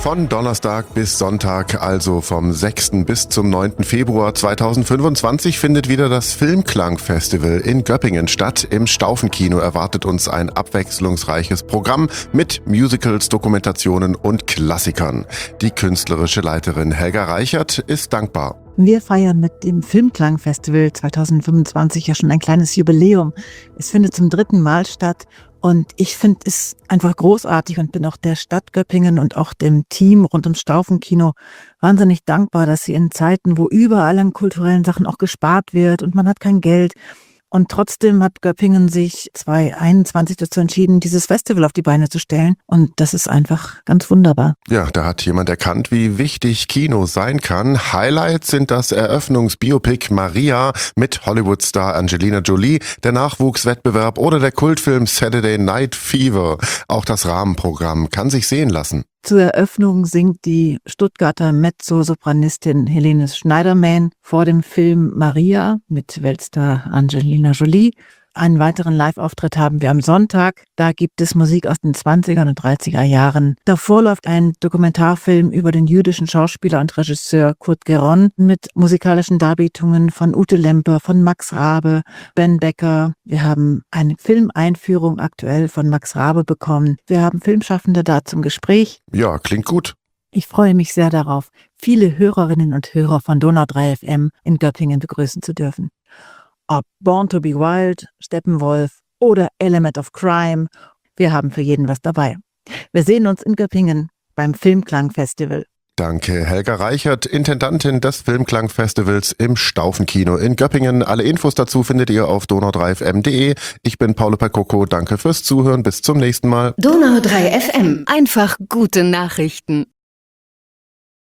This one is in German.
Von Donnerstag bis Sonntag, also vom 6. bis zum 9. Februar 2025, findet wieder das Filmklang-Festival in Göppingen statt. Im Staufenkino erwartet uns ein abwechslungsreiches Programm mit Musicals, Dokumentationen und Klassikern. Die künstlerische Leiterin Helga Reichert ist dankbar. Wir feiern mit dem Filmklang-Festival 2025 ja schon ein kleines Jubiläum. Es findet zum 3. Mal statt und ich finde es einfach großartig und bin auch der Stadt Göppingen und auch dem Team rund ums Staufenkino wahnsinnig dankbar, dass sie in Zeiten, wo überall an kulturellen Sachen auch gespart wird und man hat kein Geld, und trotzdem hat Göppingen sich 2021 dazu entschieden, dieses Festival auf die Beine zu stellen. Und das ist einfach ganz wunderbar. Ja, da hat jemand erkannt, wie wichtig Kino sein kann. Highlights sind das Eröffnungsbiopic Maria mit Hollywood-Star Angelina Jolie, der Nachwuchswettbewerb oder der Kultfilm Saturday Night Fever. Auch das Rahmenprogramm kann sich sehen lassen. Zur Eröffnung singt die Stuttgarter Mezzosopranistin Helene Schneiderman vor dem Film Maria mit Weltstar Angelina Jolie. Einen weiteren Live-Auftritt haben wir am Sonntag. Da gibt es Musik aus den 20er und 30er Jahren. Davor läuft ein Dokumentarfilm über den jüdischen Schauspieler und Regisseur Kurt Geron mit musikalischen Darbietungen von Ute Lemper, von Max Rabe, Ben Becker. Wir haben eine Filmeinführung aktuell von Max Rabe bekommen. Wir haben Filmschaffende da zum Gespräch. Ja, klingt gut. Ich freue mich sehr darauf, viele Hörerinnen und Hörer von Donau 3 FM in Göppingen begrüßen zu dürfen. Ob Born to be Wild, Steppenwolf oder Element of Crime, wir haben für jeden was dabei. Wir sehen uns in Göppingen beim Filmklang-Festival. Danke, Helga Reichert, Intendantin des Filmklang-Festivals im Staufenkino in Göppingen. Alle Infos dazu findet ihr auf donau3fm.de. Ich bin Paolo Percocco, danke fürs Zuhören, bis zum nächsten Mal. Donau 3 FM, einfach gute Nachrichten.